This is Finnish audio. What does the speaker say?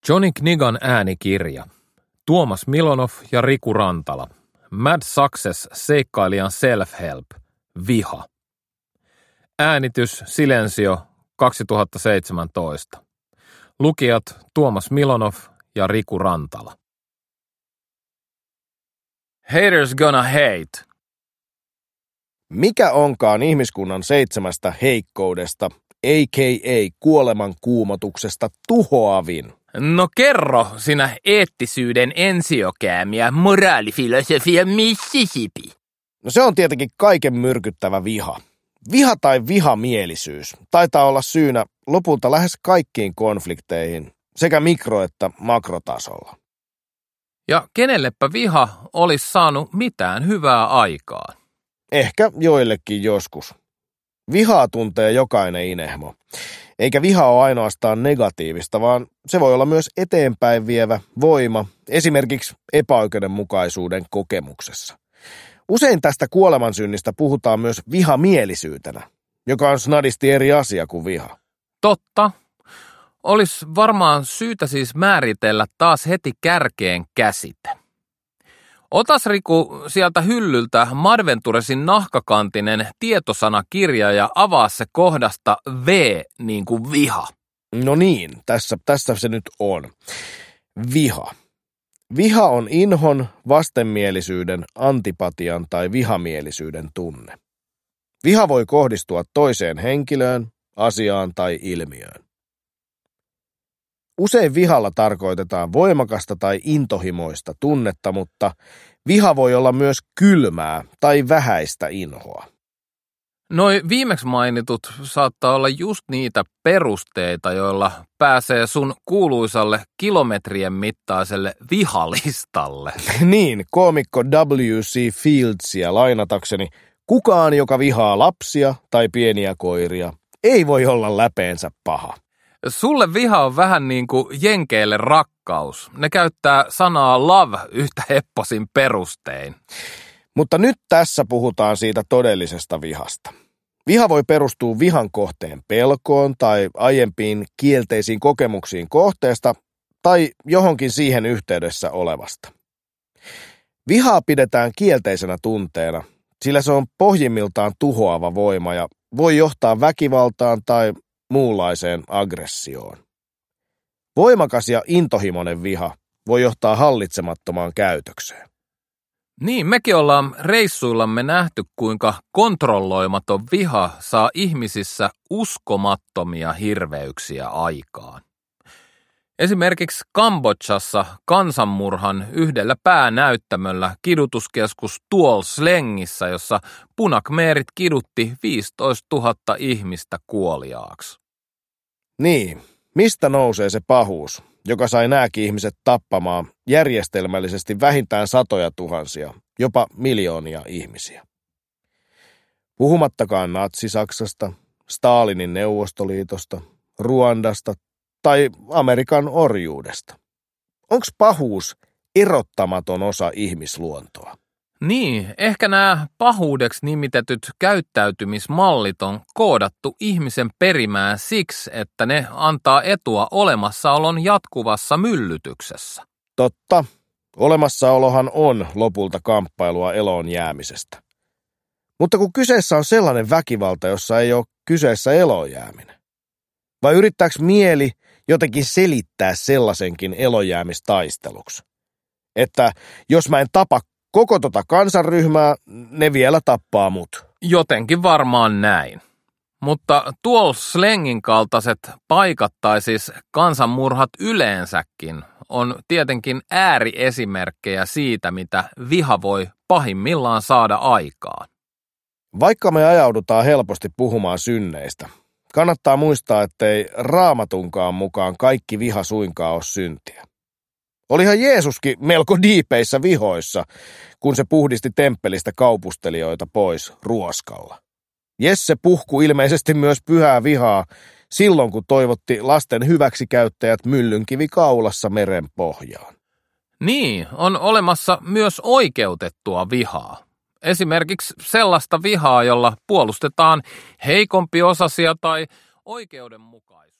Johnny Knigan äänikirja. Tuomas Milonov ja Riku Rantala. Mad Success seikkailijan self-help. Viha. Äänitys Silensio 2017. Lukijat Tuomas Milonov ja Riku Rantala. Haters gonna hate. Mikä onkaan ihmiskunnan 7 heikkoudesta, a.k.a. kuoleman kuumotuksesta tuhoavin? No kerro sinä eettisyyden ensiokäämiä moraalifilosofia Mississippi. No se on tietenkin kaiken myrkyttävä viha. Viha tai vihamielisyys taitaa olla syynä lopulta lähes kaikkiin konflikteihin, sekä mikro- että makrotasolla. Ja kenellepä viha olisi saanut mitään hyvää aikaan? Ehkä joillekin joskus. Vihaa tuntee jokainen inehmo. Eikä viha ole ainoastaan negatiivista, vaan se voi olla myös eteenpäin vievä voima, esimerkiksi epäoikeudenmukaisuuden kokemuksessa. Usein tästä kuolemansynnistä puhutaan myös vihamielisyytenä, joka on snadisti eri asia kuin viha. Totta. Olisi varmaan syytä siis määritellä taas heti kärkeen käsite. Otas Riku sieltä hyllyltä Madventuresin nahkakantinen tietosanakirja ja avaa se kohdasta V niin kuin viha. No niin, tässä se nyt on. Viha. Viha on inhon, vastenmielisyyden, antipatian tai vihamielisyyden tunne. Viha voi kohdistua toiseen henkilöön, asiaan tai ilmiöön. Usein vihalla tarkoitetaan voimakasta tai intohimoista tunnetta, mutta viha voi olla myös kylmää tai vähäistä inhoa. Noi viimeksi mainitut saattaa olla just niitä perusteita, joilla pääsee sun kuuluisalle kilometrien mittaiselle vihalistalle. Niin, koomikko W.C. Fieldsia lainatakseni, kukaan, joka vihaa lapsia tai pieniä koiria, ei voi olla läpeensä paha. Sulle viha on vähän niin kuin jenkeille rakkaus. Ne käyttää sanaa love yhtä hepposin perustein. Mutta nyt tässä puhutaan siitä todellisesta vihasta. Viha voi perustua vihan kohteen pelkoon tai aiempiin kielteisiin kokemuksiin kohteesta tai johonkin siihen yhteydessä olevasta. Vihaa pidetään kielteisenä tunteena, sillä se on pohjimmiltaan tuhoava voima ja voi johtaa väkivaltaan tai muunlaiseen aggressioon. Voimakas ja intohimoinen viha voi johtaa hallitsemattomaan käytökseen. Niin, mekin ollaan reissuillamme nähty, kuinka kontrolloimaton viha saa ihmisissä uskomattomia hirveyksiä aikaan. Esimerkiksi Kambodžassa kansanmurhan yhdellä päänäyttämöllä kidutuskeskus Tuol Slengissä, jossa punakmeerit kidutti 15 000 ihmistä kuoliaaksi. Niin, mistä nousee se pahuus, joka sai nääkin ihmiset tappamaan järjestelmällisesti vähintään satoja tuhansia, jopa miljoonia ihmisiä? Puhumattakaan Natsi-Saksasta, Stalinin Neuvostoliitosta, Ruandasta tai Amerikan orjuudesta. Onks pahuus erottamaton osa ihmisluontoa? Niin, ehkä nämä pahuudeksi nimitetyt käyttäytymismallit on koodattu ihmisen perimään siksi, että ne antaa etua olemassaolon jatkuvassa myllytyksessä. Totta. Olemassaolohan on lopulta kamppailua eloon jäämisestä. Mutta kun kyseessä on sellainen väkivalta, jossa ei ole kyseessä eloon jääminen. Vai yrittääkö mieli jotenkin selittää sellaisenkin elonjäämistaisteluksi? Että jos mä en tapa koko tota kansanryhmää, ne vielä tappaa mut. Jotenkin varmaan näin. Mutta Tuol Slengin kaltaiset paikat tai siis kansanmurhat yleensäkin on tietenkin ääriesimerkkejä siitä, mitä viha voi pahimmillaan saada aikaan. Vaikka me ajaudutaan helposti puhumaan synneistä, kannattaa muistaa, ettei Raamatunkaan mukaan kaikki viha suinkaan ole syntiä. Olihan Jeesuskin melko diipeissä vihoissa, kun se puhdisti temppelistä kaupustelijoita pois ruoskalla. Jesse puhku ilmeisesti myös pyhää vihaa silloin, kun toivotti lasten hyväksikäyttäjät myllynkivi kaulassa meren pohjaan. Niin, on olemassa myös oikeutettua vihaa. Esimerkiksi sellaista vihaa, jolla puolustetaan heikompiosaisia tai oikeudenmukaisuutta.